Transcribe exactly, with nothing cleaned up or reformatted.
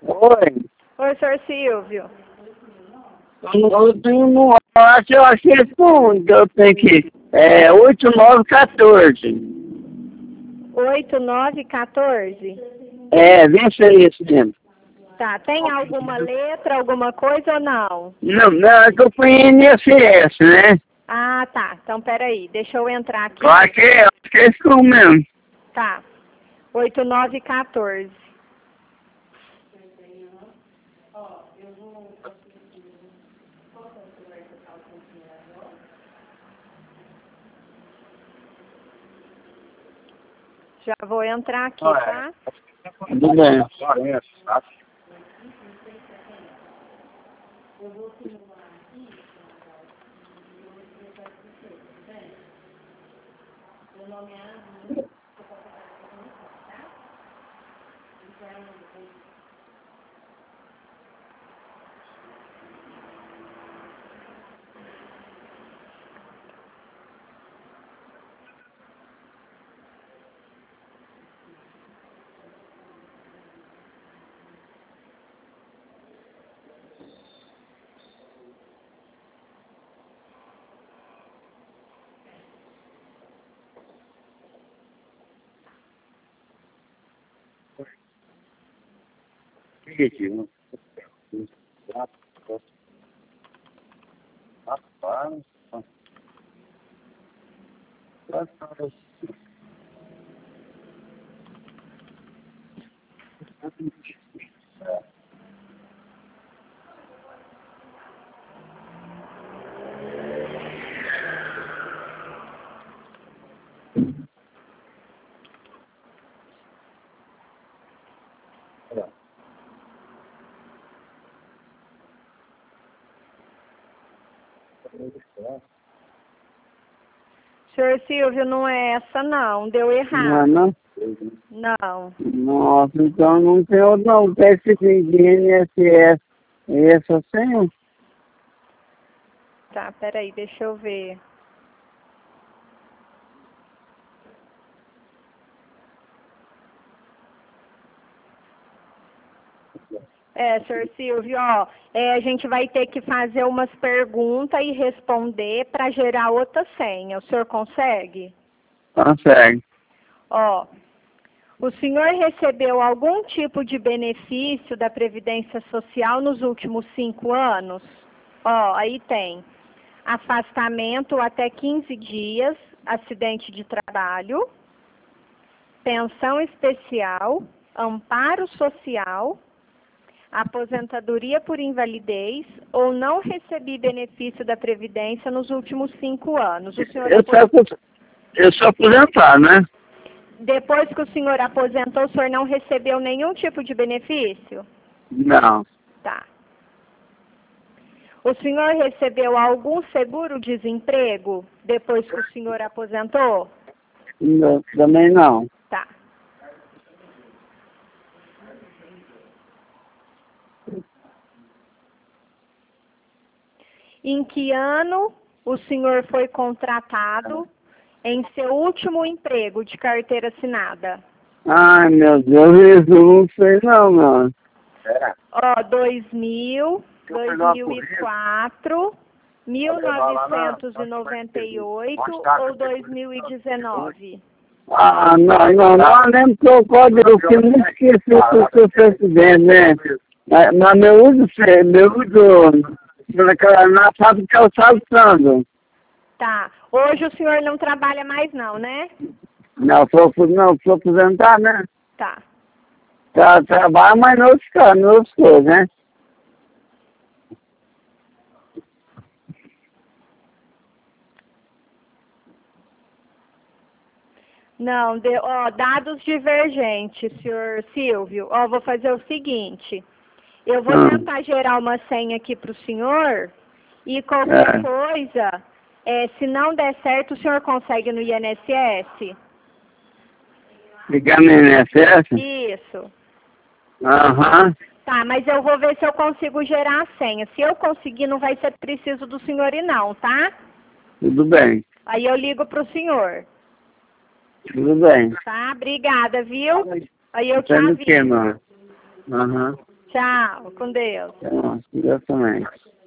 Oi. Oi, senhor Silvio. Eu, eu tenho um... Eu acho, eu acho que esse não, que eu tenho que... É oito nove um quatro. oito nove um quatro? É, vê se é isso mesmo. Tá, tem alguma letra, alguma coisa ou não? Não, não, é que eu fui em I N S S, né? Ah, tá. Então, peraí, deixa eu entrar aqui. Eu acho que é, acho que é isso mesmo. Tá. oito nove um quatro. Já vou entrar aqui, tá? Tudo bem. Negativo. Rapaz. Senhor Silvio, não é essa não, deu Não, errado. não? Não. Nossa, então não tem outro não. Tem esse de I N S S. Esse eu tenho? Tá, peraí, deixa eu ver. É, senhor Silvio, ó, é, a gente vai ter que fazer umas perguntas e responder para gerar outra senha. O senhor consegue? Consegue. Ó, o senhor recebeu algum tipo de benefício da Previdência Social nos últimos cinco anos? Ó, aí tem afastamento até quinze dias, acidente de trabalho, pensão especial, amparo social, aposentadoria por invalidez ou não recebi benefício da Previdência nos últimos cinco anos. O senhor Eu apos... sou, eu sou aposentado, né? Depois que o senhor aposentou, o senhor não recebeu nenhum tipo de benefício? Não. Tá. O senhor recebeu algum seguro-desemprego depois que o senhor aposentou? Não, também não. Tá. Em que ano o senhor foi contratado em seu último emprego de carteira assinada? Ai, meu Deus, isso eu não sei não, mano. Ó, dois mil, dois mil e quatro, mil novecentos e noventa e oito ou dois mil e dezenove? Ah, não, não, não, lembro que eu pode, eu fiquei muito esquecido que eu sou presidente, né? Mas, mas meu uso, meu uso, naquela, na fábrica eu estava usando. Tá. Hoje o senhor não trabalha mais não, né? Não, sou, não, sou aposentado, né? Tá. Tá, trabalho, mas não outros casos, não outras coisas, né? Não, de, ó, dados divergentes, senhor Silvio. Ó, vou fazer o seguinte. Eu vou Hum. tentar gerar uma senha aqui para o senhor e qualquer É. coisa, é, se não der certo, o senhor consegue no I N S S? Ligar no I N S S? Isso. Aham. Tá, mas eu vou ver se eu consigo gerar a senha. Se eu conseguir, não vai ser preciso do senhor ir não, tá? Tudo bem. Aí eu ligo pro senhor. Tudo bem. Tá? Obrigada, viu? Aí eu te Tá no que, aviso. mano? Aham. Tchau, com Deus. Então, Deus também.